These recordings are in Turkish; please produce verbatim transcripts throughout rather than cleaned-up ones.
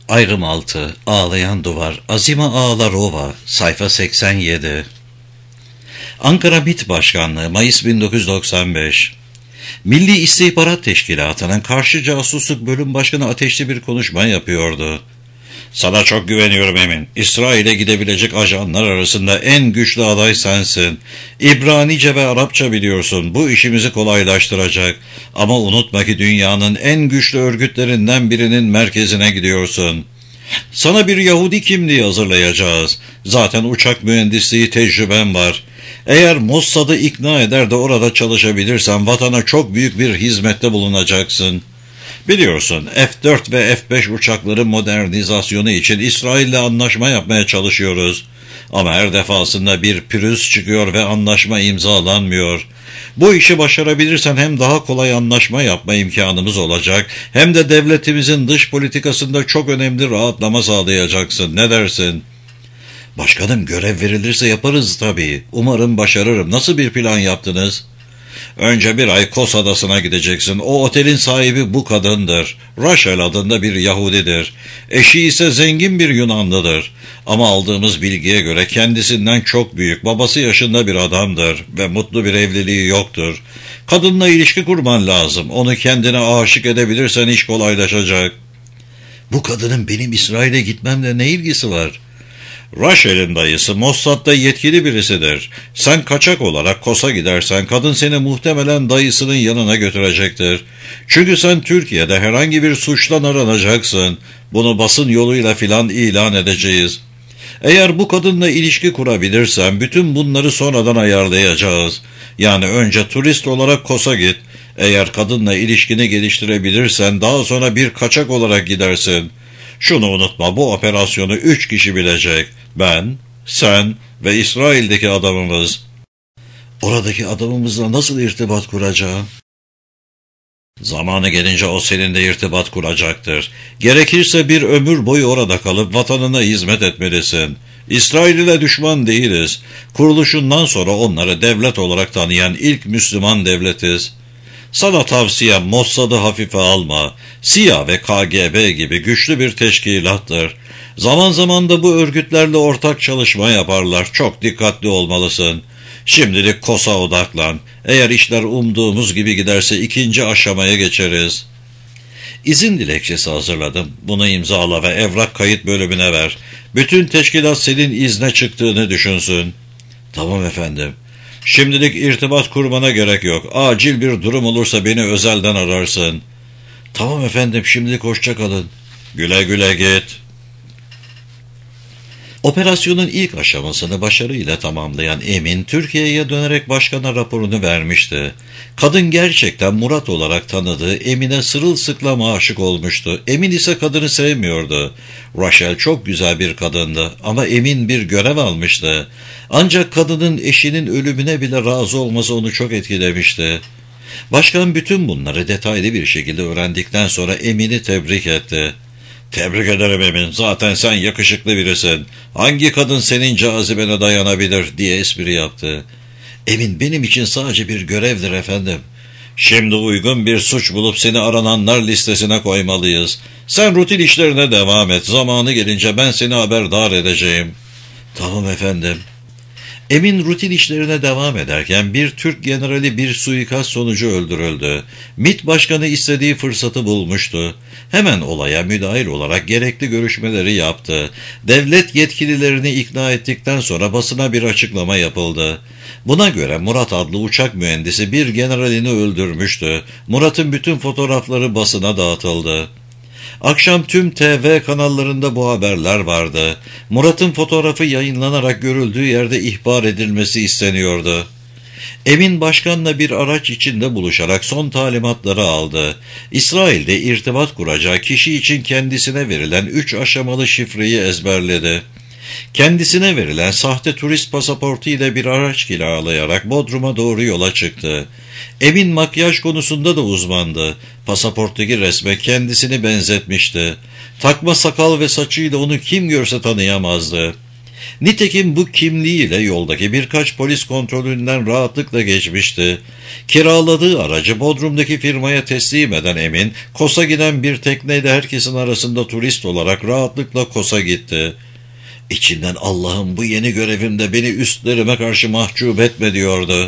Ayrım altı, Ağlayan Duvar, Azima Ağlarova, sayfa seksen yedi. Ankara MİT Başkanlığı, Mayıs bin dokuz yüz doksan beş. Milli İstihbarat Teşkilatı'nın karşı casusluk bölüm başkanı ateşli bir konuşma yapıyordu. "Sana çok güveniyorum Emin. İsrail'e gidebilecek ajanlar arasında en güçlü aday sensin. İbranice ve Arapça biliyorsun. Bu işimizi kolaylaştıracak. Ama unutma ki dünyanın en güçlü örgütlerinden birinin merkezine gidiyorsun. Sana bir Yahudi kimliği hazırlayacağız. Zaten uçak mühendisliği tecrüben var. Eğer Mossad'ı ikna eder de orada çalışabilirsen vatana çok büyük bir hizmette bulunacaksın. Biliyorsun F dört ve F beş uçakları modernizasyonu için İsrail'le anlaşma yapmaya çalışıyoruz. Ama her defasında bir pürüz çıkıyor ve anlaşma imzalanmıyor. Bu işi başarabilirsen hem daha kolay anlaşma yapma imkanımız olacak, hem de devletimizin dış politikasında çok önemli rahatlama sağlayacaksın. Ne dersin?" "Başkanım, görev verilirse yaparız tabii. Umarım başarırım. Nasıl bir plan yaptınız?" "Önce bir ay Kos Adası'na gideceksin. O otelin sahibi bu kadındır. Rachel adında bir Yahudidir. Eşi ise zengin bir Yunanlıdır. Ama aldığımız bilgiye göre kendisinden çok büyük, babası yaşında bir adamdır ve mutlu bir evliliği yoktur. Kadınla ilişki kurman lazım. Onu kendine aşık edebilirsen iş kolaylaşacak." "Bu kadının benim İsrail'e gitmemle ne ilgisi var?" "Rachel'in dayısı Mossad'da yetkili birisidir. Sen kaçak olarak Kos'a gidersen kadın seni muhtemelen dayısının yanına götürecektir. Çünkü sen Türkiye'de herhangi bir suçtan aranacaksın. Bunu basın yoluyla filan ilan edeceğiz. Eğer bu kadınla ilişki kurabilirsen bütün bunları sonradan ayarlayacağız. Yani önce turist olarak Kos'a git. Eğer kadınla ilişkini geliştirebilirsen daha sonra bir kaçak olarak gidersin. Şunu unutma, bu operasyonu üç kişi bilecek. Ben, sen ve İsrail'deki adamımız." "Oradaki adamımızla nasıl irtibat kuracağım?" "Zamanı gelince o seninle irtibat kuracaktır. Gerekirse bir ömür boyu orada kalıp vatanına hizmet etmelisin. İsrail ile düşman değiliz. Kuruluşundan sonra onları devlet olarak tanıyan ilk Müslüman devletiz. Sana tavsiyem Mossad'ı hafife alma. S İ A ve K G B gibi güçlü bir teşkilattır. Zaman zaman da bu örgütlerle ortak çalışma yaparlar. Çok dikkatli olmalısın. Şimdilik Kos'a odaklan. Eğer işler umduğumuz gibi giderse ikinci aşamaya geçeriz." "İzin dilekçesi hazırladım. Bunu imzala ve evrak kayıt bölümüne ver. Bütün teşkilat senin izne çıktığını düşünsün." "Tamam efendim." "Şimdilik irtibat kurmana gerek yok. Acil bir durum olursa beni özelden ararsın." "Tamam efendim, şimdilik hoşça kalın." "Güle güle git." Operasyonun ilk aşamasını başarıyla tamamlayan Emin, Türkiye'ye dönerek başkana raporunu vermişti. Kadın gerçekten Murat olarak tanıdığı Emin'e sırılsıklam aşık olmuştu. Emin ise kadını sevmiyordu. Rachel çok güzel bir kadındı ama Emin bir görev almıştı. Ancak kadının eşinin ölümüne bile razı olması onu çok etkilemişti. Başkan bütün bunları detaylı bir şekilde öğrendikten sonra Emin'i tebrik etti. "Tebrik ederim Emin, zaten sen yakışıklı birisin. Hangi kadın senin cazibene dayanabilir?" diye espri yaptı. "Emin benim için sadece bir görevdir efendim." "Şimdi uygun bir suç bulup seni arananlar listesine koymalıyız. Sen rutin işlerine devam et. Zamanı gelince ben seni haberdar edeceğim." "Tamam efendim." Emin rutin işlerine devam ederken bir Türk generali bir suikast sonucu öldürüldü. MİT başkanı istediği fırsatı bulmuştu. Hemen olaya müdahil olarak gerekli görüşmeleri yaptı. Devlet yetkililerini ikna ettikten sonra basına bir açıklama yapıldı. Buna göre Murat adlı uçak mühendisi bir generalini öldürmüştü. Murat'ın bütün fotoğrafları basına dağıtıldı. Akşam tüm T V kanallarında bu haberler vardı. Murat'ın fotoğrafı yayınlanarak görüldüğü yerde ihbar edilmesi isteniyordu. Emin başkanla bir araç içinde buluşarak son talimatları aldı. İsrail'de irtibat kuracağı kişi için kendisine verilen üç aşamalı şifreyi ezberledi. Kendisine verilen sahte turist pasaportu ile bir araç kiralayarak Bodrum'a doğru yola çıktı. Emin makyaj konusunda da uzmandı. Pasaporttaki resme kendisini benzetmişti. Takma sakal ve saçıyla onu kim görse tanıyamazdı. Nitekim bu kimliğiyle yoldaki birkaç polis kontrolünden rahatlıkla geçmişti. Kiraladığı aracı Bodrum'daki firmaya teslim eden Emin, Kos'a giden bir tekneyle herkesin arasında turist olarak rahatlıkla Kos'a gitti. İçinden Allah'ım bu yeni görevimde beni üstlerime karşı mahcup etme diyordu.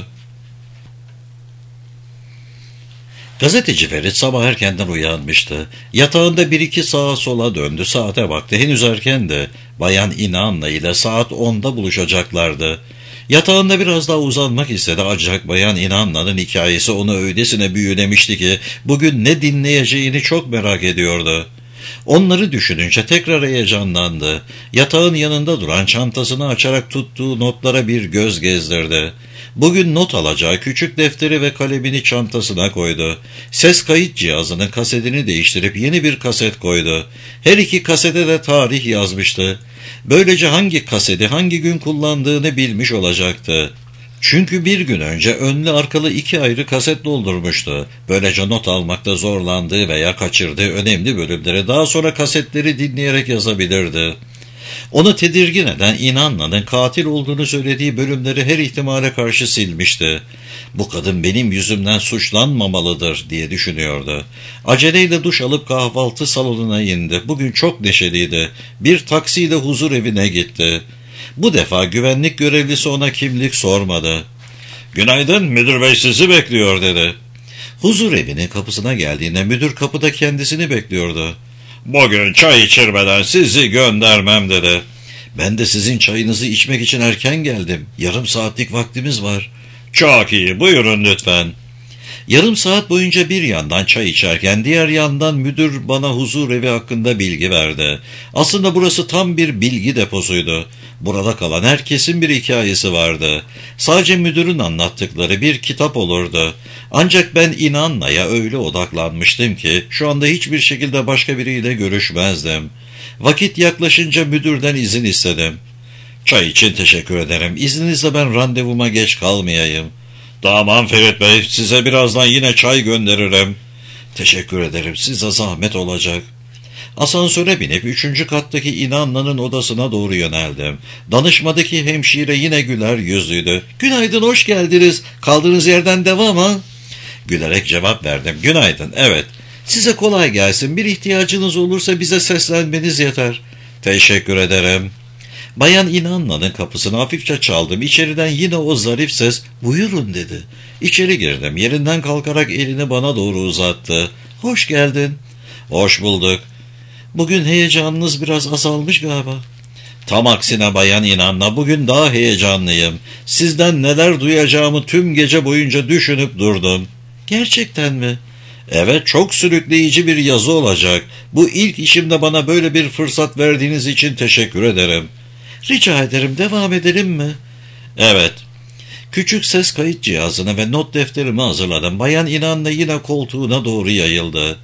Gazeteci Ferit sabah erkenden uyanmıştı. Yatağında bir iki sağa sola döndü, saate baktı. Henüz erkendi. Bayan İnanna ile saat onda buluşacaklardı. Yatağında biraz daha uzanmak istedi ancak Bayan İnanna'nın hikayesi onu öylesine büyülemişti ki bugün ne dinleyeceğini çok merak ediyordu. Onları düşününce tekrar heyecanlandı. Yatağın yanında duran çantasını açarak tuttuğu notlara bir göz gezdirdi. Bugün not alacağı küçük defteri ve kalemini çantasına koydu. Ses kayıt cihazının kasetini değiştirip yeni bir kaset koydu. Her iki kasete de tarih yazmıştı. Böylece hangi kaseti hangi gün kullandığını bilmiş olacaktı. Çünkü bir gün önce önlü arkalı iki ayrı kaset doldurmuştu. Böylece not almakta zorlandığı veya kaçırdığı önemli bölümleri daha sonra kasetleri dinleyerek yazabilirdi. Onu tedirgin eden İnanna'nın katil olduğunu söylediği bölümleri her ihtimale karşı silmişti. Bu kadın benim yüzümden suçlanmamalıdır diye düşünüyordu. Aceleyle duş alıp kahvaltı salonuna indi. Bugün çok neşeliydi. Bir taksiyle huzur evine gitti. Bu defa güvenlik görevlisi ona kimlik sormadı. "Günaydın, müdür bey sizi bekliyor" dedi. Huzur evinin kapısına geldiğinde müdür kapıda kendisini bekliyordu. "Bugün çay içirmeden sizi göndermem" dedi. "Ben de sizin çayınızı içmek için erken geldim. Yarım saatlik vaktimiz var." "Çok iyi, buyurun lütfen." Yarım saat boyunca bir yandan çay içerken diğer yandan müdür bana huzur evi hakkında bilgi verdi. Aslında burası tam bir bilgi deposuydu. Burada kalan herkesin bir hikayesi vardı. Sadece müdürün anlattıkları bir kitap olurdu. Ancak ben İnanna'ya öyle odaklanmıştım ki şu anda hiçbir şekilde başka biriyle görüşmezdim. Vakit yaklaşınca müdürden izin istedim. "Çay için teşekkür ederim. İzninizle ben randevuma geç kalmayayım." "Tamam Ferit Bey, size birazdan yine çay gönderirim." "Teşekkür ederim, size zahmet olacak." Asansöre binip üçüncü kattaki İnanna'nın odasına doğru yöneldim. Danışmadaki hemşire yine güler yüzlüydü. "Günaydın, hoş geldiniz. Kaldığınız yerden devam ha?" Gülerek cevap verdim. "Günaydın, evet. Size kolay gelsin. Bir ihtiyacınız olursa bize seslenmeniz yeter." "Teşekkür ederim." Bayan İnanna'nın kapısını hafifçe çaldım. İçeriden yine o zarif ses "Buyurun" dedi. İçeri girdim. Yerinden kalkarak elini bana doğru uzattı. "Hoş geldin." "Hoş bulduk." "Bugün heyecanınız biraz azalmış galiba." "Tam aksine Bayan İnanna, bugün daha heyecanlıyım. Sizden neler duyacağımı tüm gece boyunca düşünüp durdum." "Gerçekten mi?" "Evet, çok sürükleyici bir yazı olacak. Bu ilk işimde bana böyle bir fırsat verdiğiniz için teşekkür ederim." "Rica ederim, devam edelim mi?" "Evet." Küçük ses kayıt cihazını ve not defterimi hazırladım. Bayan İnanna yine koltuğuna doğru yayıldı.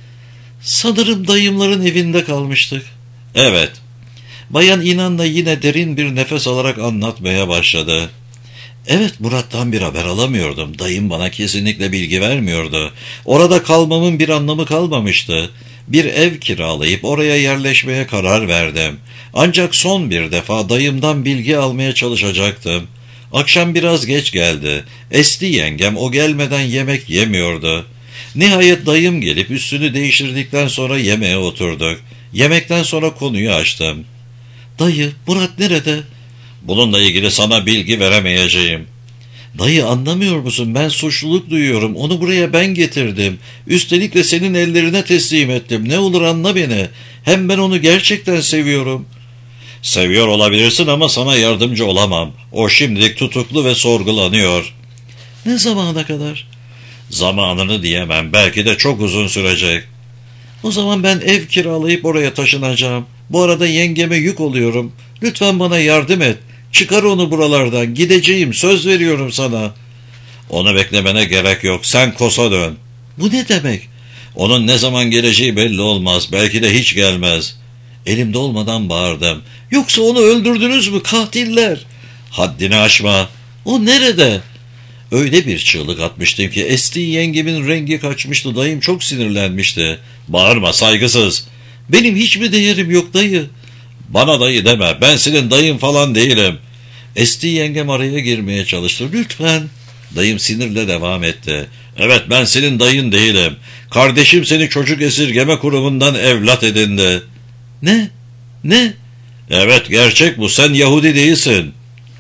"Sanırım dayımların evinde kalmıştık." "Evet." Bayan İnanna yine derin bir nefes alarak anlatmaya başladı. "Evet, Murat'tan bir haber alamıyordum. Dayım bana kesinlikle bilgi vermiyordu. Orada kalmamın bir anlamı kalmamıştı. Bir ev kiralayıp oraya yerleşmeye karar verdim. Ancak son bir defa dayımdan bilgi almaya çalışacaktım. Akşam biraz geç geldi. Esti yengem o gelmeden yemek yemiyordu. Nihayet dayım gelip üstünü değiştirdikten sonra yemeğe oturduk. Yemekten sonra konuyu açtım. "Dayı, Murat nerede?" "Bununla ilgili sana bilgi veremeyeceğim." "Dayı, anlamıyor musun? Ben suçluluk duyuyorum. Onu buraya ben getirdim. Üstelik de senin ellerine teslim ettim. Ne olur anla beni. Hem ben onu gerçekten seviyorum." "Seviyor olabilirsin ama sana yardımcı olamam. O şimdilik tutuklu ve sorgulanıyor." "Ne zamana kadar?" "Zamanını diyemem. Belki de çok uzun sürecek." "O zaman ben ev kiralayıp oraya taşınacağım. Bu arada yengeme yük oluyorum. Lütfen bana yardım et. Çıkar onu buralardan. Gideceğim. Söz veriyorum sana." "Onu beklemene gerek yok. Sen Kos'a dön." "Bu ne demek?" "Onun ne zaman geleceği belli olmaz. Belki de hiç gelmez." Elimde olmadan bağırdım. "Yoksa onu öldürdünüz mü? Katiller!" "Haddini aşma." "O nerede?" Öyle bir çığlık atmıştım ki Esti yengemin rengi kaçmıştı. Dayım çok sinirlenmişti. "Bağırma, saygısız." "Benim hiç mi değerim yok dayı?" Bana dayı deme, ben senin dayın falan değilim. Esti yengem araya girmeye çalıştı. Lütfen. Dayım sinirle devam etti. Evet, ben senin dayın değilim. Kardeşim seni çocuk esirgeme kurumundan evlat edindi. Ne? Ne? Evet, gerçek bu, sen Yahudi değilsin.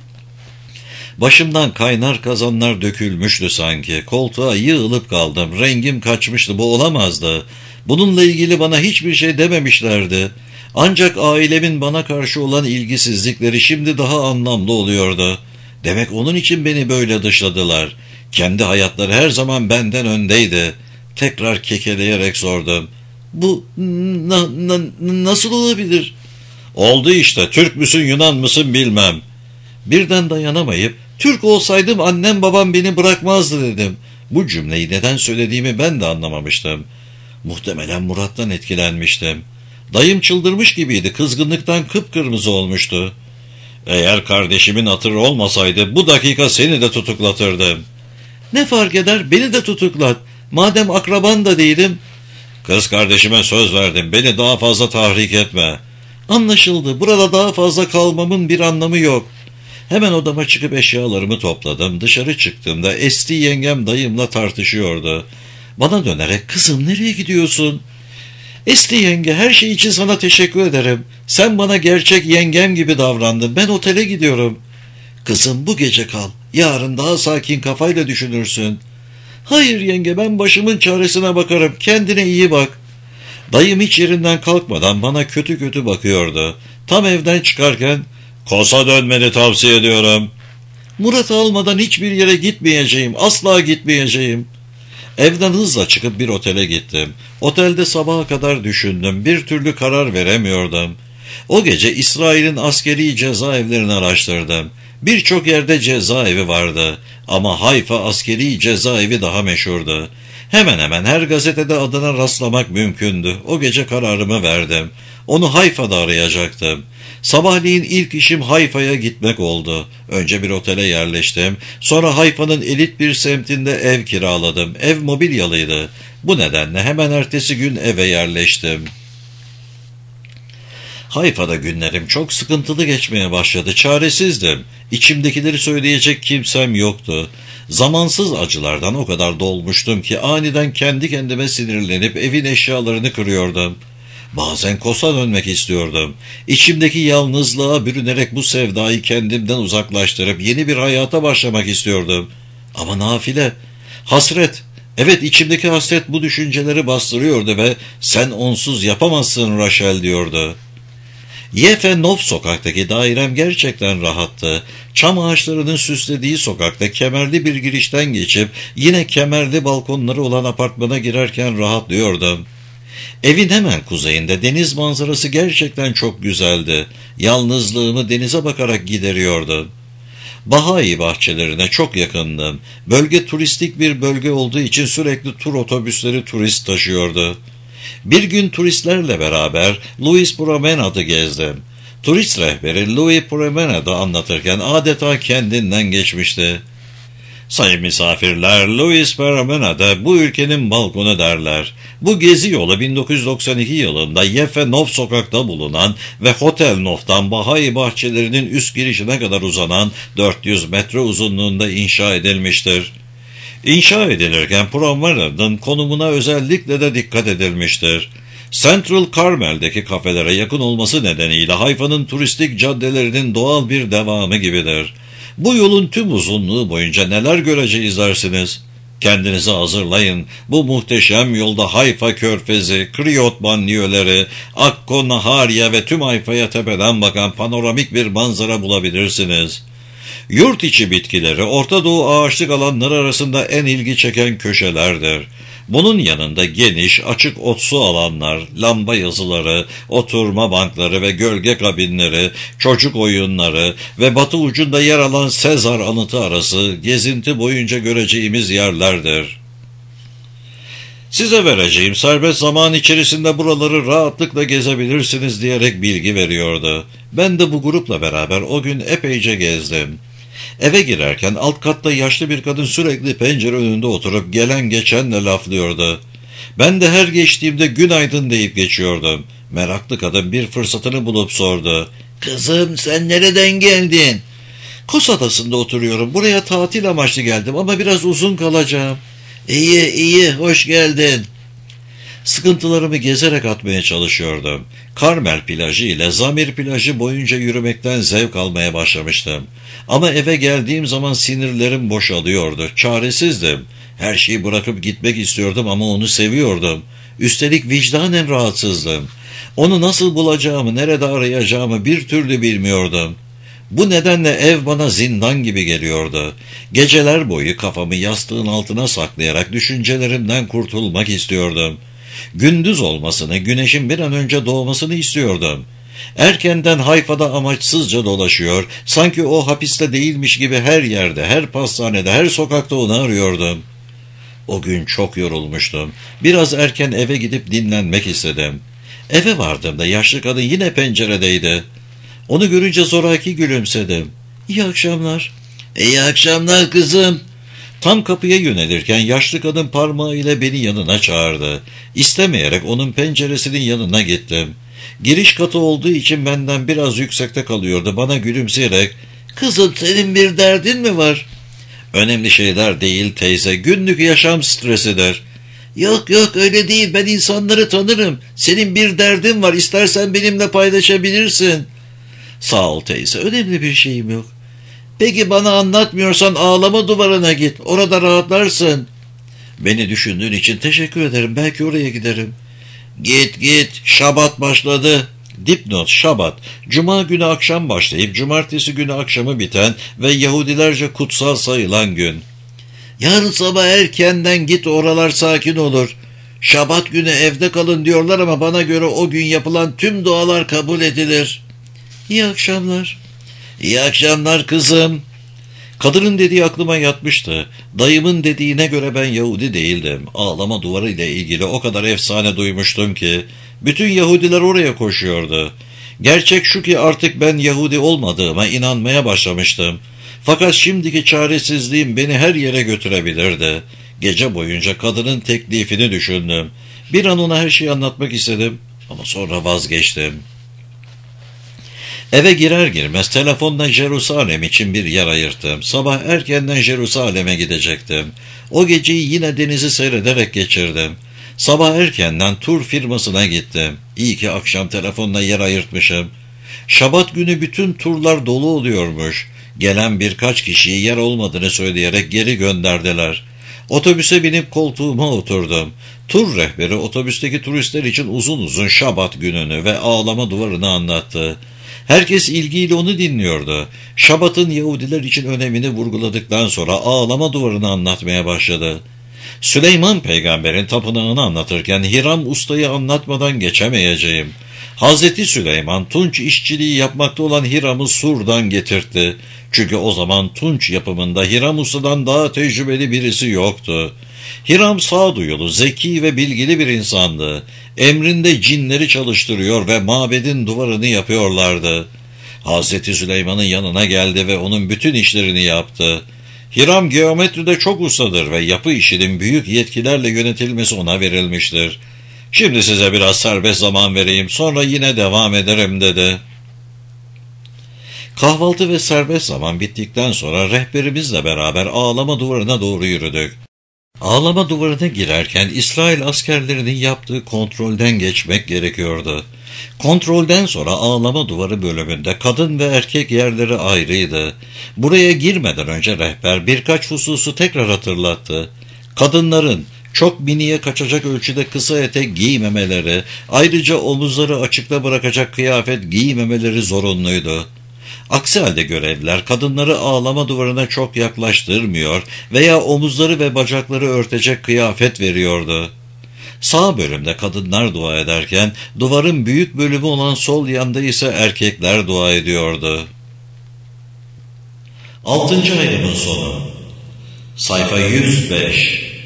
Başımdan kaynar kazanlar dökülmüştü sanki. Koltuğa yığılıp kaldım. Rengim kaçmıştı. Bu olamazdı. Bununla ilgili bana hiçbir şey dememişlerdi. Ancak ailemin bana karşı olan ilgisizlikleri şimdi daha anlamlı oluyordu. Demek onun için beni böyle dışladılar. Kendi hayatları her zaman benden öndeydi. Tekrar kekeleyerek sordum. Bu na, na, nasıl olabilir? Oldu işte. Türk müsün Yunan mısın bilmem. Birden dayanamayıp Türk olsaydım annem babam beni bırakmazdı dedim. Bu cümleyi neden söylediğimi ben de anlamamıştım. Muhtemelen Murat'tan etkilenmiştim. Dayım çıldırmış gibiydi. Kızgınlıktan kıpkırmızı olmuştu. Eğer kardeşimin hatırı olmasaydı bu dakika seni de tutuklatırdım. Ne fark eder? Beni de tutuklat. Madem akraban da değilim. Kız kardeşime söz verdim. Beni daha fazla tahrik etme. Anlaşıldı. Burada daha fazla kalmamın bir anlamı yok. Hemen odama çıkıp eşyalarımı topladım. Dışarı çıktığımda Esti yengem dayımla tartışıyordu. Bana dönerek kızım nereye gidiyorsun? Esti yenge, her şey için sana teşekkür ederim. Sen bana gerçek yengem gibi davrandın. Ben otele gidiyorum. Kızım bu gece kal. Yarın daha sakin kafayla düşünürsün. Hayır yenge, ben başımın çaresine bakarım. Kendine iyi bak. Dayım hiç yerinden kalkmadan bana kötü kötü bakıyordu. Tam evden çıkarken Kosa dönmeni tavsiye ediyorum. Murat almadan hiçbir yere gitmeyeceğim. Asla gitmeyeceğim. Evden hızla çıkıp bir otele gittim. Otelde sabaha kadar düşündüm. Bir türlü karar veremiyordum. O gece İsrail'in askeri cezaevlerini araştırdım. Birçok yerde cezaevi vardı. Ama Hayfa askeri cezaevi daha meşhurdu. Hemen hemen her gazetede adına rastlamak mümkündü. O gece kararımı verdim. Onu Hayfa'da arayacaktım. Sabahleyin ilk işim Hayfa'ya gitmek oldu. Önce bir otele yerleştim. Sonra Hayfa'nın elit bir semtinde ev kiraladım. Ev mobilyalıydı. Bu nedenle hemen ertesi gün eve yerleştim. Hayfa'da günlerim çok sıkıntılı geçmeye başladı. Çaresizdim. İçimdekileri söyleyecek kimsem yoktu. Zamansız acılardan o kadar dolmuştum ki aniden kendi kendime sinirlenip evin eşyalarını kırıyordum. Bazen Kos'a dönmek istiyordum. İçimdeki yalnızlığa bürünerek bu sevdayı kendimden uzaklaştırıp yeni bir hayata başlamak istiyordum. Ama nafile, hasret, evet içimdeki hasret bu düşünceleri bastırıyordu ve sen onsuz yapamazsın Rachel diyordu. Yefenov sokaktaki dairem gerçekten rahattı. Çam ağaçlarının süslediği sokakta kemerli bir girişten geçip yine kemerli balkonları olan apartmana girerken rahatlıyordum. Evin hemen kuzeyinde deniz manzarası gerçekten çok güzeldi. Yalnızlığımı denize bakarak gideriyordu. Bahai bahçelerine çok yakındım. Bölge turistik bir bölge olduğu için sürekli tur otobüsleri turist taşıyordu. Bir gün turistlerle beraber Louis Promenad'ı gezdim. Turist rehberi Louis Promenad'ı anlatırken adeta kendinden geçmişti. Sayın misafirler, Louis Promenad'a bu ülkenin balkonu derler. Bu gezi yolu bin dokuz yüz doksan iki yılında Yefenov sokakta bulunan ve Hotel Nov'dan Bahai bahçelerinin üst girişine kadar uzanan dört yüz metre uzunluğunda inşa edilmiştir. İnşa edilirken Promenad'ın konumuna özellikle de dikkat edilmiştir. Central Carmel'deki kafelere yakın olması nedeniyle Hayfa'nın turistik caddelerinin doğal bir devamı gibidir. Bu yolun tüm uzunluğu boyunca neler göreceğiz dersiniz? Kendinizi hazırlayın. Bu muhteşem yolda Hayfa Körfezi, Kriyot banliyöleri, Akko, Nahariye ve tüm Hayfa'ya tepeden bakan panoramik bir manzara bulabilirsiniz. Yurt içi bitkileri Orta Doğu ağaçlık alanları arasında en ilgi çeken köşelerdir. Bunun yanında geniş, açık otsu alanlar, lamba yazıları, oturma bankları ve gölge kabinleri, çocuk oyunları ve batı ucunda yer alan Sezar anıtı arası gezinti boyunca göreceğimiz yerlerdir. Size vereceğim serbest zaman içerisinde buraları rahatlıkla gezebilirsiniz diyerek bilgi veriyordu. Ben de bu grupla beraber o gün epeyce gezdim. Eve girerken alt katta yaşlı bir kadın sürekli pencere önünde oturup gelen geçenle laflıyordu. Ben de her geçtiğimde günaydın deyip geçiyordum. Meraklı kadın bir fırsatını bulup sordu. Kızım, sen nereden geldin? Kos Adası'nda oturuyorum. Buraya tatil amaçlı geldim ama biraz uzun kalacağım. İyi iyi, hoş geldin. Sıkıntılarımı gezerek atmaya çalışıyordum. Karmel plajı ile Zamir plajı boyunca yürümekten zevk almaya başlamıştım. Ama eve geldiğim zaman sinirlerim boşalıyordu. Çaresizdim. Her şeyi bırakıp gitmek istiyordum ama onu seviyordum. Üstelik vicdanen rahatsızdım. Onu nasıl bulacağımı, nerede arayacağımı bir türlü bilmiyordum. Bu nedenle ev bana zindan gibi geliyordu. Geceler boyu kafamı yastığın altına saklayarak düşüncelerimden kurtulmak istiyordum. Gündüz olmasını, güneşin bir an önce doğmasını istiyordum. Erkenden Hayfa'da amaçsızca dolaşıyor, sanki o hapiste değilmiş gibi her yerde, her pastanede, her sokakta onu arıyordum. O gün çok yorulmuştum. Biraz erken eve gidip dinlenmek istedim. Eve vardığımda yaşlı kadın yine penceredeydi. Onu görünce zoraki gülümsedim. İyi akşamlar. İyi akşamlar kızım. Tam kapıya yönelirken yaşlı kadın parmağıyla beni yanına çağırdı. İstemeyerek onun penceresinin yanına gittim. Giriş katı olduğu için benden biraz yüksekte kalıyordu. Bana gülümseyerek, "Kızım, senin bir derdin mi var?" "Önemli şeyler değil teyze, günlük yaşam stresidir." "Yok yok, öyle değil, ben insanları tanırım. Senin bir derdin var, istersen benimle paylaşabilirsin." "Sağ ol teyze, önemli bir şeyim yok." "Peki bana anlatmıyorsan ağlama duvarına git, orada rahatlarsın." "Beni düşündüğün için teşekkür ederim, belki oraya giderim." "Git git, Şabat başladı." Dipnot: Şabat, Cuma günü akşam başlayıp Cumartesi günü akşamı biten ve Yahudilerce kutsal sayılan gün. "Yarın sabah erkenden git, oralar sakin olur. Şabat günü evde kalın diyorlar ama bana göre o gün yapılan tüm dualar kabul edilir." "İyi akşamlar." "İyi akşamlar kızım." Kadının dediği aklıma yatmıştı. Dayımın dediğine göre ben Yahudi değildim. Ağlama duvarı ile ilgili o kadar efsane duymuştum ki bütün Yahudiler oraya koşuyordu. Gerçek şu ki artık ben Yahudi olmadığıma inanmaya başlamıştım. Fakat şimdiki çaresizliğim beni her yere götürebilirdi. Gece boyunca kadının teklifini düşündüm. Bir an ona her şeyi anlatmak istedim ama sonra vazgeçtim. Eve girer girmez telefonla Jerusalem için bir yer ayırttım. Sabah erkenden Jerusalem'e gidecektim. O geceyi yine denizi seyrederek geçirdim. Sabah erkenden tur firmasına gittim. İyi ki akşam telefonla yer ayırtmışım. Şabat günü bütün turlar dolu oluyormuş. Gelen birkaç kişiye yer olmadığını söyleyerek geri gönderdiler. Otobüse binip koltuğuma oturdum. Tur rehberi otobüsteki turistler için uzun uzun Şabat gününü ve ağlama duvarını anlattı. Herkes ilgiyle onu dinliyordu. Şabat'ın Yahudiler için önemini vurguladıktan sonra ağlama duvarını anlatmaya başladı. Süleyman peygamberin tapınağını anlatırken Hiram ustayı anlatmadan geçemeyeceğim. Hazreti Süleyman tunç işçiliği yapmakta olan Hiram'ı Sur'dan getirtti. Çünkü o zaman tunç yapımında Hiram ustadan daha tecrübeli birisi yoktu. Hiram sağduyulu, zeki ve bilgili bir insandı. Emrinde cinleri çalıştırıyor ve mabedin duvarını yapıyorlardı. Hazreti Süleyman'ın yanına geldi ve onun bütün işlerini yaptı. Hiram geometride çok ustadır ve yapı işinin büyük yetkilerle yönetilmesi ona verilmiştir. "Şimdi size biraz serbest zaman vereyim, sonra yine devam ederim," dedi. Kahvaltı ve serbest zaman bittikten sonra rehberimizle beraber ağlama duvarına doğru yürüdük. Ağlama duvarına girerken İsrail askerlerinin yaptığı kontrolden geçmek gerekiyordu. Kontrolden sonra ağlama duvarı bölümünde kadın ve erkek yerleri ayrıydı. Buraya girmeden önce rehber birkaç hususu tekrar hatırlattı. Kadınların çok miniye kaçacak ölçüde kısa etek giymemeleri, ayrıca omuzları açıkta bırakacak kıyafet giymemeleri zorunluydu. Aksi halde görevliler kadınları ağlama duvarına çok yaklaştırmıyor veya omuzları ve bacakları örtecek kıyafet veriyordu. Sağ bölümde kadınlar dua ederken duvarın büyük bölümü olan sol yanda ise erkekler dua ediyordu. Altıncı ayrımın sonu. Sayfa yüz beş.